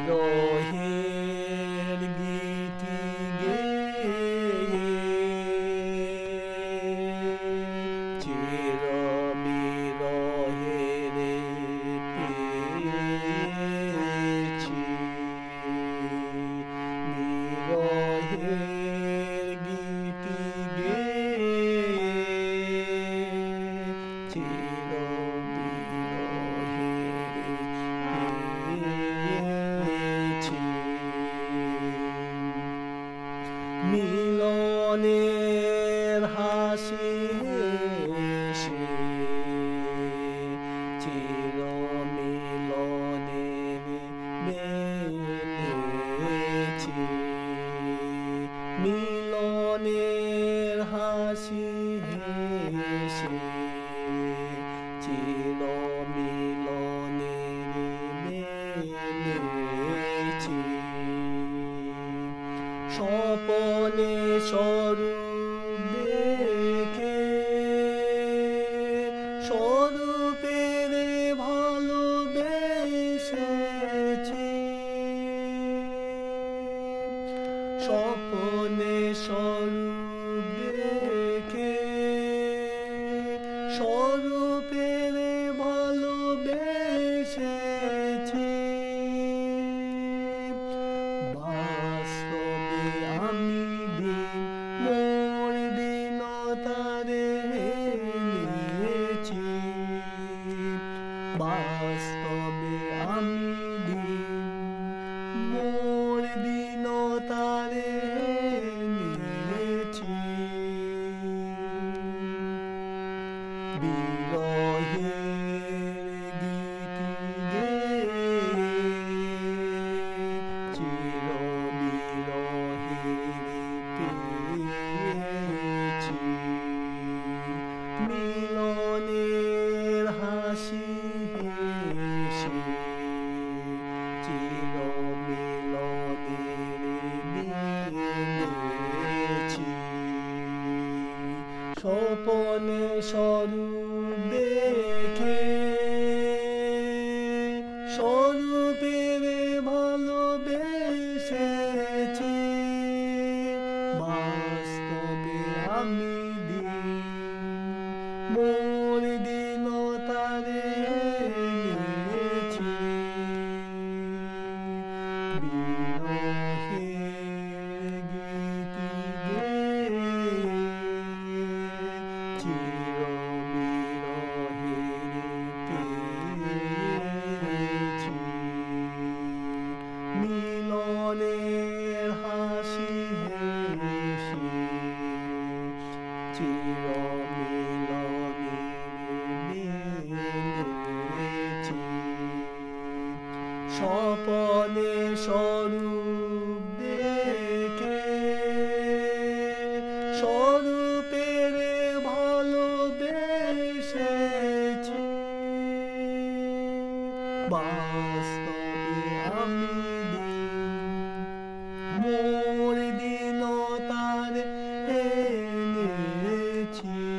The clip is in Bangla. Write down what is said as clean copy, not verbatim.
বিরহের গীতি গেয়ে চির বিরহের পেয়েছি বিরহের গীতি গেয়ে চির মিলনের হাসি হেসে চির মিলনের মেলেছি মিলনের হাসি হেসে চির মিলনের মেলেছি স্বপনে স্বরূপ দেখে স্বরূপের ভালোবেসেছি স্বপনে স্বরূপ দেখে স্বরূপের ভালোবেসেছি বাস্তবে আমি দিন মোর দিনতারে এনেছি বাস্তবে আমি দিন মোর দিনতারে এনেছি বিরহের গীতি গেয়ে চির বিরহের পেয়েছি মিলনের হাসি হেসে চির মিলনের মিলেছি স্বপনে স্বরূপ দেখে স্বরূপের ভালোবেসেছি বাস্তবে আমি দিন মোর দিনতারে এনেছি বিরহের গীতি গেয়ে চির বিরহের পেয়েছি মিলনের হাসি হেসে চির মিলনের মিলেছি স্বপনে স্বরূপ দেখে স্বরূপের ভালোবেসেছি বাস্তবে আমি দিন মোর দিনতারে এনেছি